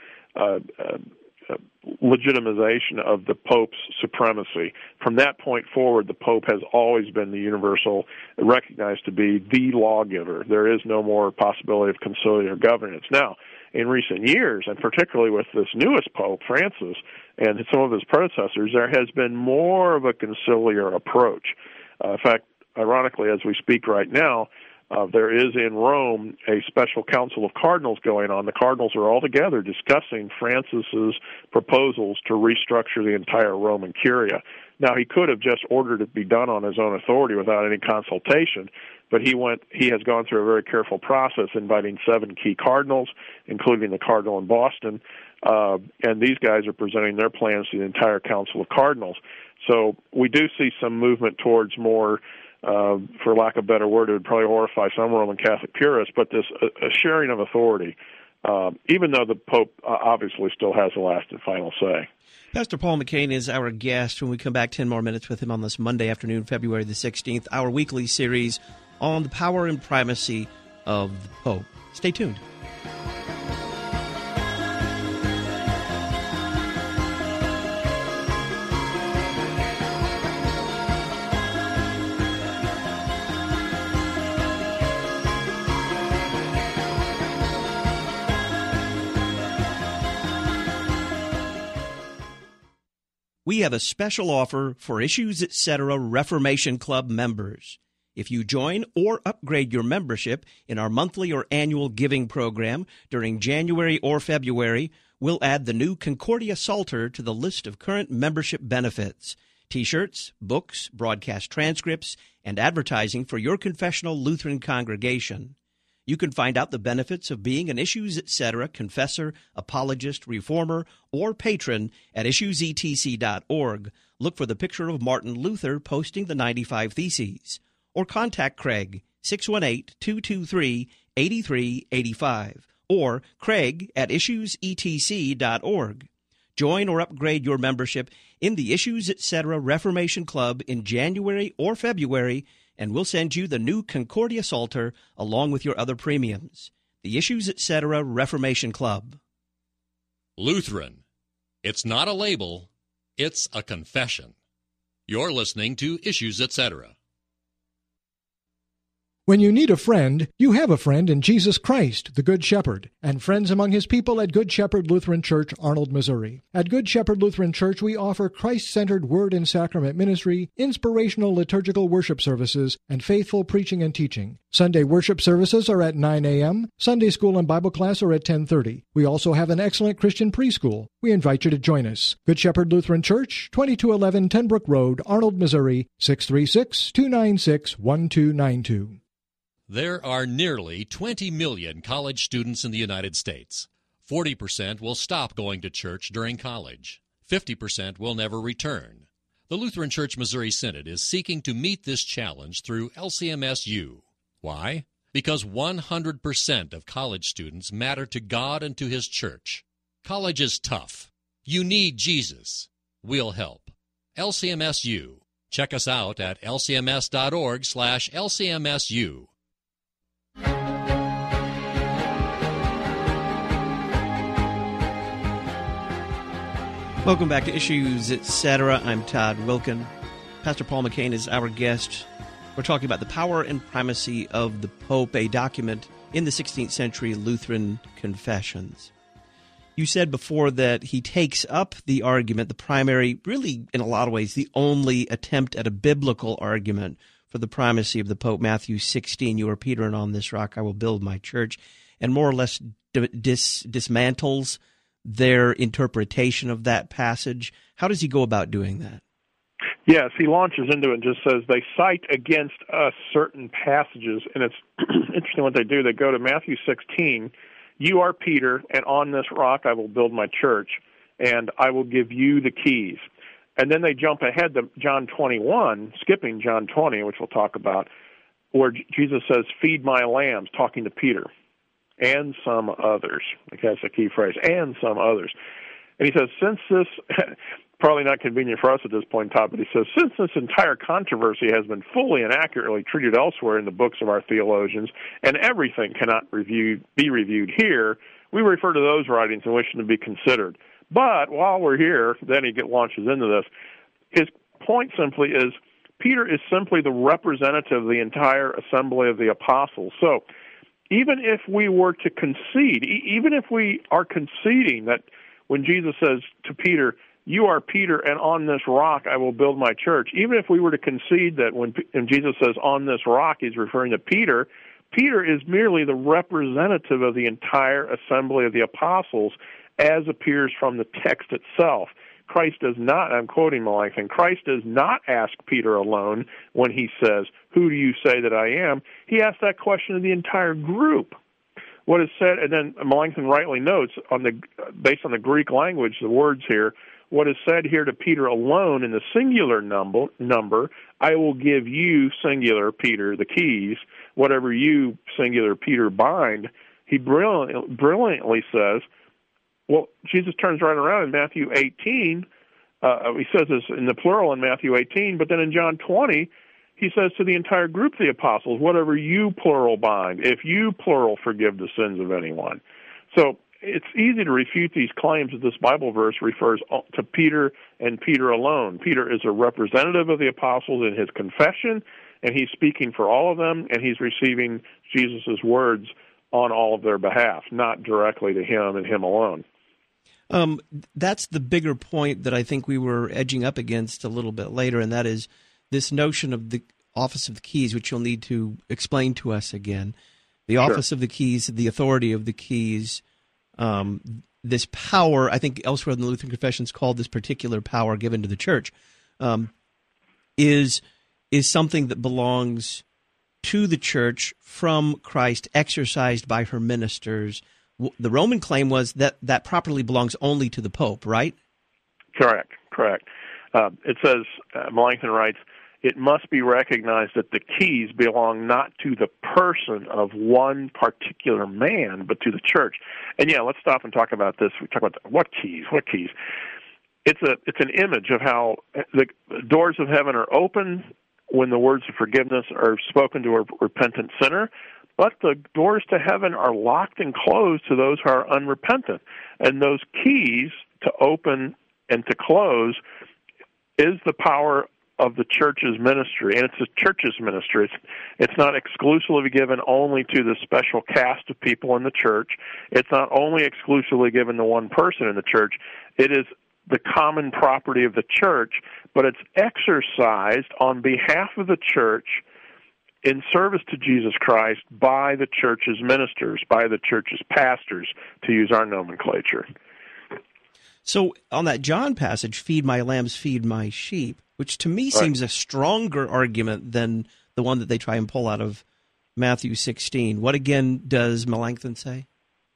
legitimization of the Pope's supremacy. From that point forward, the Pope has always been the universal, recognized to be the lawgiver. There is no more possibility of conciliar governance. Now, in recent years, and particularly with this newest Pope, Francis, and some of his predecessors, there has been more of a conciliar approach. In fact, ironically, as we speak right now, there is in Rome a special council of cardinals going on. The cardinals are all together discussing Francis's proposals to restructure the entire Roman Curia. Now, he could have just ordered it be done on his own authority without any consultation, but he has gone through a very careful process, inviting 7 key cardinals, including the cardinal in Boston, and these guys are presenting their plans to the entire council of cardinals. So we do see some movement towards more, for lack of a better word, it would probably horrify some Roman Catholic purists, but this a sharing of authority. even though the Pope obviously still has the last and final say. Pastor Paul McCain is our guest. When we come back, 10 more minutes with him on this Monday afternoon, February the 16th, our weekly series on the power and primacy of the Pope. Stay tuned. We have a special offer for Issues Etc. Reformation Club members. If you join or upgrade your membership in our monthly or annual giving program during January or February, we'll add the new Concordia Psalter to the list of current membership benefits: T-shirts, books, broadcast transcripts, and advertising for your confessional Lutheran congregation. You can find out the benefits of being an Issues Etc. confessor, apologist, reformer, or patron at issuesetc.org. Look for the picture of Martin Luther posting the 95 Theses. Or contact Craig, 618-223-8385, or Craig at issuesetc.org. Join or upgrade your membership in the Issues Etc. Reformation Club in January or February, and we'll send you the new Concordia Psalter along with your other premiums. The Issues Etc. Reformation Club. Lutheran. It's not a label, it's a confession. You're listening to Issues Etc. When you need a friend, you have a friend in Jesus Christ, the Good Shepherd, and friends among his people at Good Shepherd Lutheran Church, Arnold, Missouri. At Good Shepherd Lutheran Church, we offer Christ-centered word and sacrament ministry, inspirational liturgical worship services, and faithful preaching and teaching. Sunday worship services are at 9 a.m., Sunday school and Bible class are at 10:30. We also have an excellent Christian preschool. We invite you to join us. Good Shepherd Lutheran Church, 2211 Tenbrook Road, Arnold, Missouri, 636-296-1292. There are nearly 20 million college students in the United States. 40% will stop going to church during college. 50% will never return. The Lutheran Church Missouri Synod is seeking to meet this challenge through LCMSU. Why? Because 100% of college students matter to God and to His church. College is tough. You need Jesus. We'll help. LCMSU. Check us out at lcms.org/LCMSU. Welcome back to Issues Etc. I'm Todd Wilkin. Pastor Paul McCain is our guest. We're talking about the power and primacy of the Pope, a document in the 16th century Lutheran confessions. You said before that he takes up the argument, the primary, really in a lot of ways, the only attempt at a biblical argument for the primacy of the Pope, Matthew 16, "You are Peter, and on this rock I will build my church," and more or less dismantles their interpretation of that passage. How does he go about doing that? Yes, he launches into it and just says they cite against us certain passages, and it's interesting what they do. They go to Matthew 16, "You are Peter, and on this rock I will build my church, and I will give you the keys." And then they jump ahead to John 21, skipping John 20, which we'll talk about, where Jesus says, "Feed my lambs," talking to Peter, "and some others." Okay, that's a key phrase, "and some others." And he says, since this, probably not convenient for us at this point in time, but he says, since this entire controversy has been fully and accurately treated elsewhere in the books of our theologians, and everything cannot be reviewed here, we refer to those writings and wish them to be considered. But while we're here, then he launches into this. His point simply is, Peter is simply the representative of the entire assembly of the apostles. So even if we were to concede, even if we are conceding that when Jesus says to Peter, "You are Peter, and on this rock I will build my church," even if we were to concede that when Jesus says on this rock, he's referring to Peter, Peter is merely the representative of the entire assembly of the apostles as appears from the text itself. Christ does not, I'm quoting Melanchthon, Christ does not ask Peter alone when he says, "Who do you say that I am?" He asks that question of the entire group. What is said, and then Melanchthon rightly notes, based on the Greek language, the words here, what is said here to Peter alone in the singular number, "I will give you," singular, Peter, "the keys, whatever you," singular, Peter, "bind," he brilliantly says, well, Jesus turns right around in Matthew 18. He says this in the plural in Matthew 18, but then in John 20, he says to the entire group of the apostles, whatever you, plural, bind, if you, plural, forgive the sins of anyone. So it's easy to refute these claims that this Bible verse refers to Peter and Peter alone. Peter is a representative of the apostles in his confession, and he's speaking for all of them, and he's receiving Jesus' words on all of their behalf, not directly to him and him alone. That's the bigger point that I think we were edging up against a little bit later, and that is this notion of the office of the keys, which you'll need to explain to us again. The office of the keys, the authority of the keys, this power, I think elsewhere in the Lutheran Confession is called this particular power given to the church, is something that belongs to the church from Christ, exercised by her ministers. The Roman claim was that properly belongs only to the Pope, right? Correct. It says, Melanchthon writes, it must be recognized that the keys belong not to the person of one particular man, but to the church. And let's stop and talk about this. We talk about what keys? It's an image of how the doors of heaven are open when the words of forgiveness are spoken to a repentant sinner, but the doors to heaven are locked and closed to those who are unrepentant. And those keys to open and to close is the power of the church's ministry, and it's the church's ministry. It's not exclusively given only to the special caste of people in the church. It's not only exclusively given to one person in the church. It is the common property of the church, but it's exercised on behalf of the church in service to Jesus Christ by the church's ministers, by the church's pastors, to use our nomenclature. So on that John passage, feed my lambs, feed my sheep, which to me seems a stronger argument than the one that they try and pull out of Matthew 16. What again does Melanchthon say?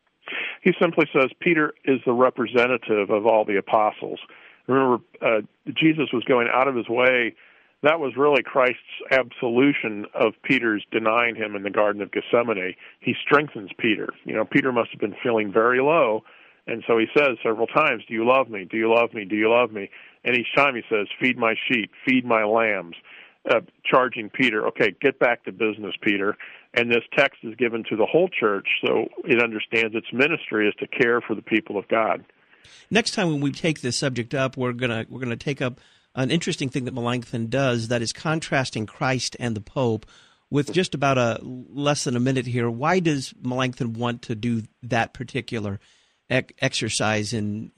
He simply says Peter is the representative of all the apostles. Remember, Jesus was going out of his way. That was really Christ's absolution of Peter's denying him in the Garden of Gethsemane. He strengthens Peter. Peter must have been feeling very low, and so he says several times, do you love me? Do you love me? Do you love me? And each time he says, feed my sheep, feed my lambs, charging Peter, okay, get back to business, Peter. And this text is given to the whole church, so it understands its ministry is to care for the people of God. Next time when we take this subject up, we're gonna take up an interesting thing that Melanchthon does, that is contrasting Christ and the Pope. With just about less than a minute here, why does Melanchthon want to do that particular exercise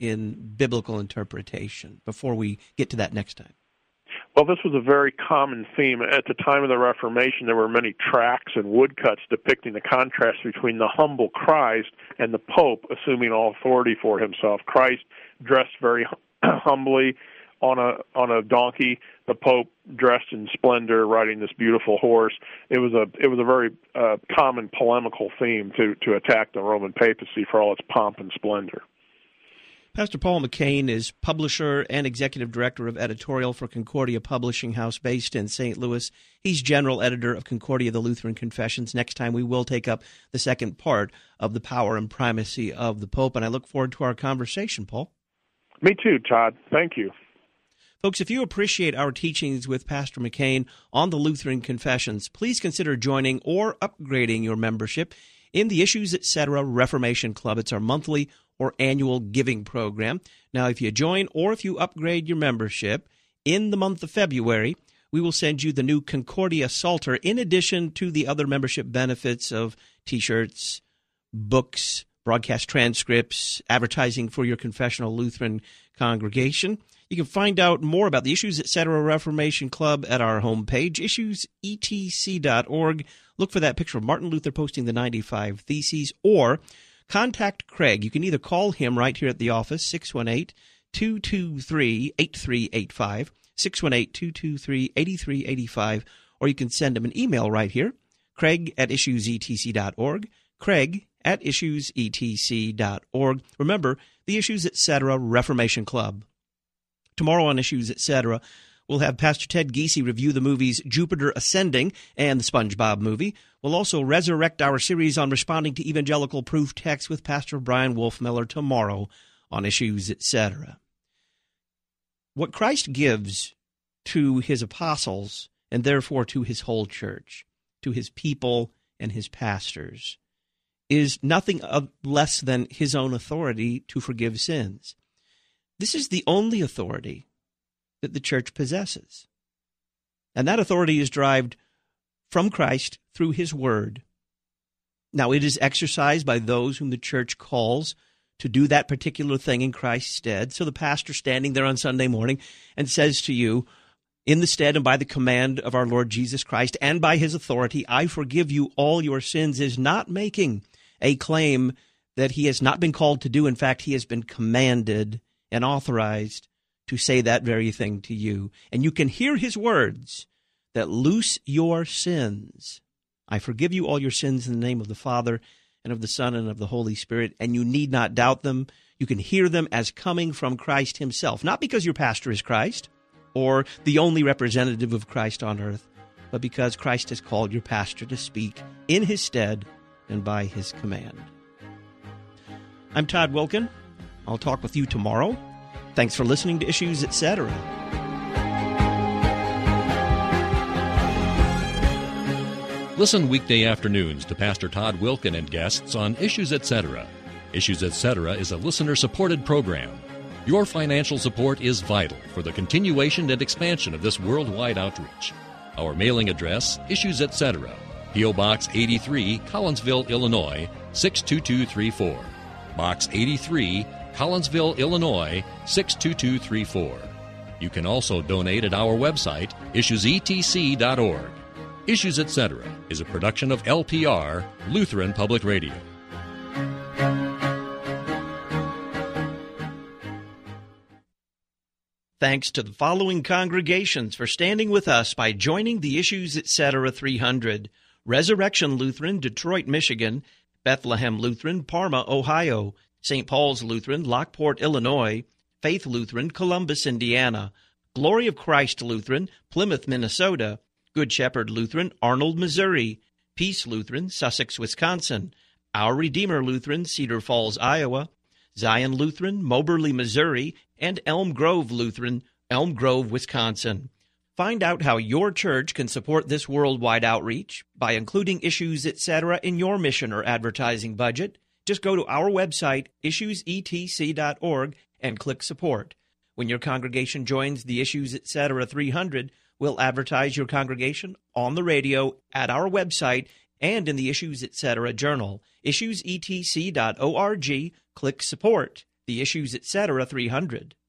in biblical interpretation before we get to that next time? Well, this was a very common theme. At the time of the Reformation, there were many tracts and woodcuts depicting the contrast between the humble Christ and the Pope assuming all authority for himself. Christ dressed very humbly on a donkey, the Pope dressed in splendor, riding this beautiful horse. It was a very common polemical theme to attack the Roman papacy for all its pomp and splendor. Pastor Paul McCain is publisher and executive director of editorial for Concordia Publishing House based in St. Louis. He's general editor of Concordia, the Lutheran Confessions. Next time we will take up the second part of the power and primacy of the Pope, and I look forward to our conversation, Paul. Me too, Todd. Thank you. Folks, if you appreciate our teachings with Pastor McCain on the Lutheran Confessions, please consider joining or upgrading your membership in the Issues Etc. Reformation Club. It's our monthly or annual giving program. Now, if you join or if you upgrade your membership in the month of February, we will send you the new Concordia Psalter in addition to the other membership benefits of T-shirts, books, broadcast transcripts, advertising for your confessional Lutheran congregation. You can find out more about the Issues Etc. Reformation Club at our homepage, issuesetc.org. Look for that picture of Martin Luther posting the 95 Theses, or contact Craig. You can either call him right here at the office, 618-223-8385, 618-223-8385, or you can send him an email right here, craig@issuesetc.org, craig@issuesetc.org. Remember, the Issues Etc. Reformation Club. Tomorrow on Issues Etc., We'll have Pastor Ted Giese review the movies Jupiter Ascending and the SpongeBob movie. We'll also resurrect our series on responding to evangelical proof texts with Pastor Brian Wolfmiller tomorrow on Issues, etc. What Christ gives to his apostles, and therefore to his whole church, to his people and his pastors, is nothing less than his own authority to forgive sins. This is the only authority that the church possesses. And that authority is derived from Christ through his word. Now, it is exercised by those whom the church calls to do that particular thing in Christ's stead. So the pastor standing there on Sunday morning and says to you, in the stead and by the command of our Lord Jesus Christ and by his authority, I forgive you all your sins, is not making a claim that he has not been called to do. In fact, he has been commanded and authorized to say that very thing to you. And you can hear his words that loose your sins. I forgive you all your sins in the name of the Father and of the Son and of the Holy Spirit, and you need not doubt them. You can hear them as coming from Christ himself, not because your pastor is Christ or the only representative of Christ on earth, but because Christ has called your pastor to speak in his stead and by his command. I'm Todd Wilken. I'll talk with you tomorrow. Thanks for listening to Issues, etc. Listen weekday afternoons to Pastor Todd Wilken and guests on Issues, etc. Issues, etc. is a listener-supported program. Your financial support is vital for the continuation and expansion of this worldwide outreach. Our mailing address, Issues, etc., P.O. Box 83, Collinsville, Illinois, 62234. Box 83, Collinsville, Illinois, 62234. You can also donate at our website, issuesetc.org. Issues, etc. is a production of LPR, Lutheran Public Radio. Thanks to the following congregations for standing with us by joining the Issues, etc. 300. Resurrection Lutheran, Detroit, Michigan; Bethlehem Lutheran, Parma, Ohio; St. Paul's Lutheran, Lockport, Illinois; Faith Lutheran, Columbus, Indiana; Glory of Christ Lutheran, Plymouth, Minnesota; Good Shepherd Lutheran, Arnold, Missouri; Peace Lutheran, Sussex, Wisconsin; Our Redeemer Lutheran, Cedar Falls, Iowa; Zion Lutheran, Moberly, Missouri; and Elm Grove Lutheran, Elm Grove, Wisconsin. Find out how your church can support this worldwide outreach by including Issues, etc. in your mission or advertising budget. Just go to our website, issuesetc.org, and click Support. When your congregation joins the Issues, etc. 300, we'll advertise your congregation on the radio, at our website, and in the Issues, etc. journal. Issuesetc.org, click Support. The Issues, etc. 300.